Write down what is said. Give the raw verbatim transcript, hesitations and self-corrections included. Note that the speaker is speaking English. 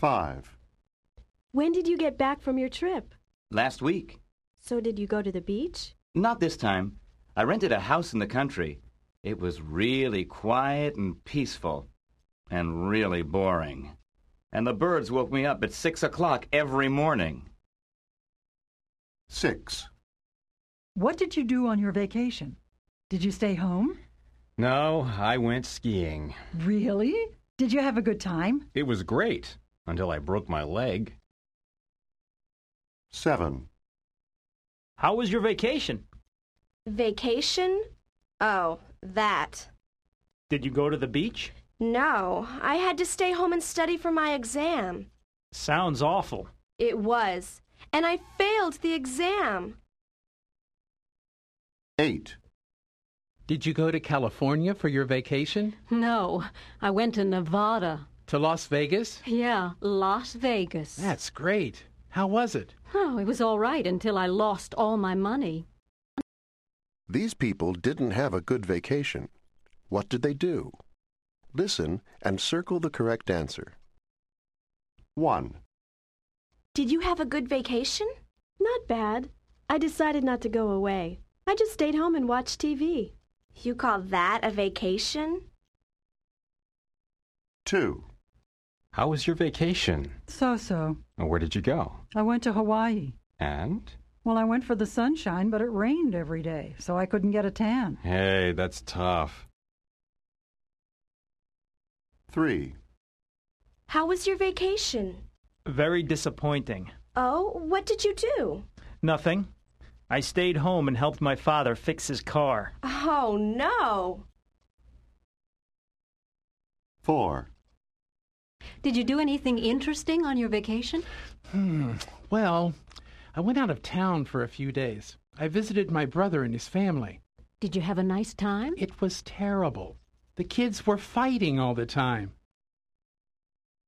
Five. When did you get back from your trip? Last week. So did you go to the beach? Not this time. I rented a house in the country. It was really quiet and peaceful, and really boring. And the birds woke me up at six o'clock every morning. Six. What did you do on your vacation? Did you stay home? No, I went skiing. Really? Did you have a good time? It was great, until I broke my leg. Seven. How was your vacation? Vacation? Oh, that. Did you go to the beach? No, I had to stay home and study for my exam. Sounds awful. It was, and I failed the exam. Eight. Did you go to California for your vacation? No, I went to Nevada. To Las Vegas? Yeah, Las Vegas. That's great. How was it? Oh, it was all right until I lost all my money. These people didn't have a good vacation. What did they do? Listen and circle the correct answer. One. Did you have a good vacation? Not bad. I decided not to go away. I just stayed home and watched T V. You call that a vacation? Two. How was your vacation? So-so. Where did you go? I went to Hawaii. And? Well, I went for the sunshine, but it rained every day, so I couldn't get a tan. Hey, that's tough. Three. How was your vacation? Very disappointing. Oh, what did you do? Nothing. I stayed home and helped my father fix his car. Oh, no. Four. Did you do anything interesting on your vacation? Hmm. Well, I went out of town for a few days. I visited my brother and his family. Did you have a nice time? It was terrible. The kids were fighting all the time.